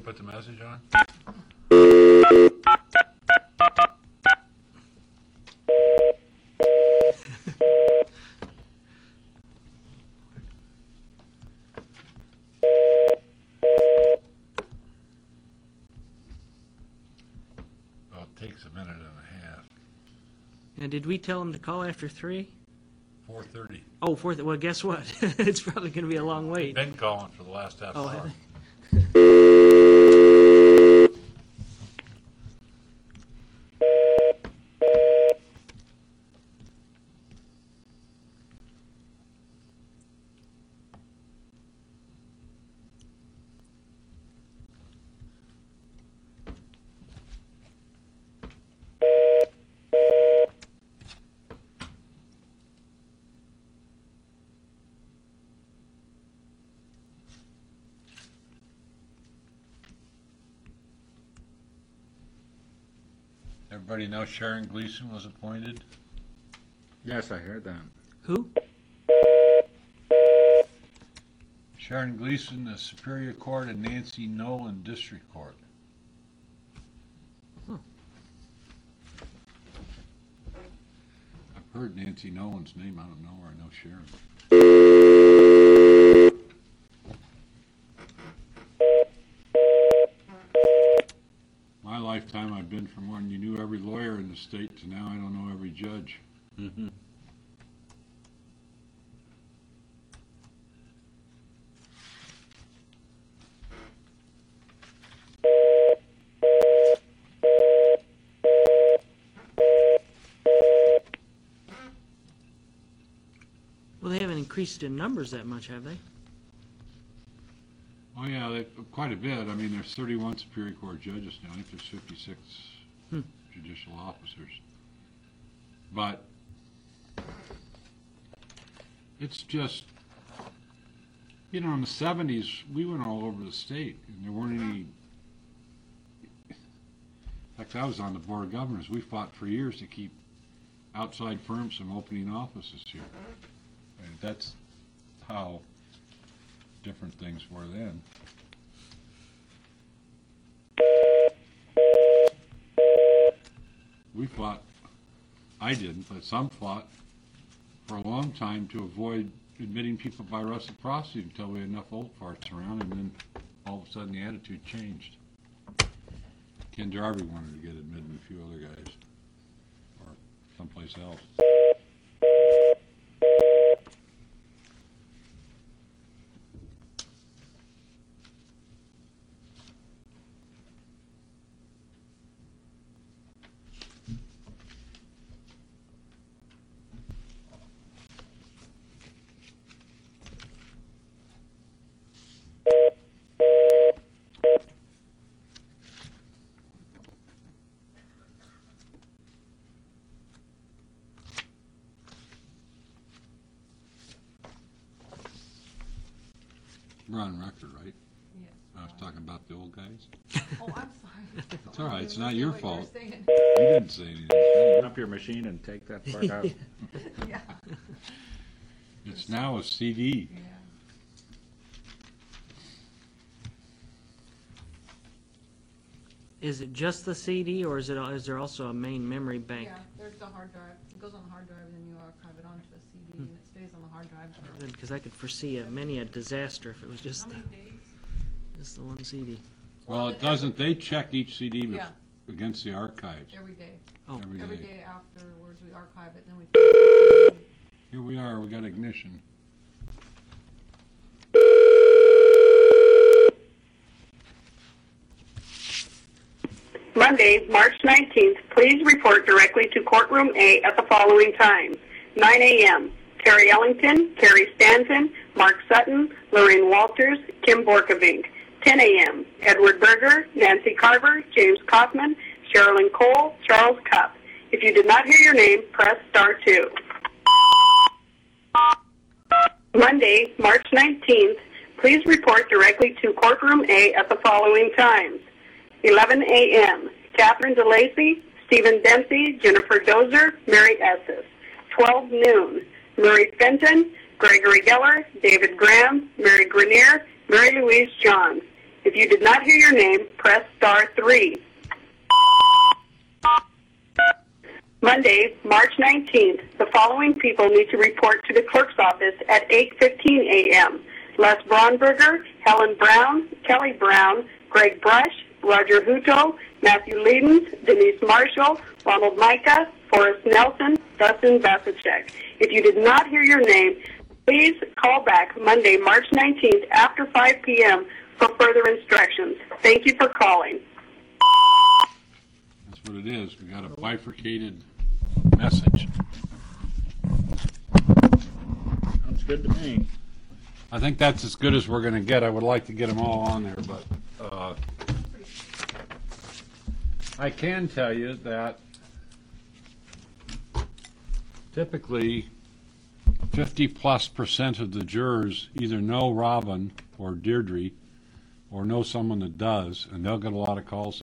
put the message on? Well, it takes a minute and a half. And did we tell him to call after 3? 4:30. Oh, 4. Well, guess what? It's probably going to be a long wait. Been calling for the last half Oh, hour. Everybody know Sharon Gleason was appointed? Yes, I heard that. Who? Sharon Gleason, the Superior Court, and Nancy Nolan, District Court. Huh. I've heard Nancy Nolan's name. I don't know her. I know Sharon. My lifetime, I've been from when you knew every lawyer in the state to now I don't know every judge. Mm-hmm. Well, they haven't increased in numbers that much, have they? Oh, yeah, quite a bit. I mean, there's 31 Superior Court judges now. I think there's 56 judicial officers. But it's just, you know, in the 70s, we went all over the state, and there weren't any. In fact, I was on the Board of Governors. We fought for years to keep outside firms from opening offices here. And that's how different things were then. We fought, I didn't, but some fought for a long time to avoid admitting people by reciprocity until we had enough old farts around, and then all of a sudden the attitude changed. Ken Darby wanted to get admitted, and a few other guys, or someplace else. We're on record, right? Yes. I was talking about the old guys. Oh, I'm sorry. It's all right. It's not your fault. You You didn't say anything. Open up your machine and take that part out. yeah. It's now a CD. Yeah. Is it just the CD, or is there also a main memory bank? Yeah, there's the hard drive. It goes on the hard drive, and then you archive it onto a CD, and it stays on the hard drive. Because I could foresee many a disaster if it was just How many days? the one CD. Well, it doesn't. They check each CD Yeah. against the archives Every day. Oh, Every day afterwards, we archive it, and then we. Here we are. We got ignition. Monday, March 19th, please report directly to Courtroom A at the following times. 9 a.m., Terry Ellington, Terry Stanton, Mark Sutton, Lorraine Walters, Kim Borkovink. 10 a.m., Edward Berger, Nancy Carver, James Kaufman, Sherilyn Cole, Charles Cupp. If you did not hear your name, press star 2. Monday, March 19th, please report directly to Courtroom A at the following times. 11 a.m., Catherine DeLacy, Stephen Dempsey, Jennifer Dozer, Mary Esses. 12 noon, Murray Fenton, Gregory Geller, David Graham, Mary Grenier, Mary Louise Johns. If you did not hear your name, press star 3. Monday, March 19th, the following people need to report to the clerk's office at 8:15 a.m. Les Braunberger, Helen Brown, Kelly Brown, Greg Brush, Roger Hutto, Matthew Leedens, Denise Marshall, Ronald Micah, Forrest Nelson, Dustin Vasicek. If you did not hear your name, please call back Monday, March 19th after 5 p.m. for further instructions. Thank you for calling. That's what it is. We got a bifurcated message. Sounds good to me. I think that's as good as we're going to get. I would like to get them all on there, but I can tell you that typically 50+% of the jurors either know Robin or Deirdre or know someone that does, and they'll get a lot of calls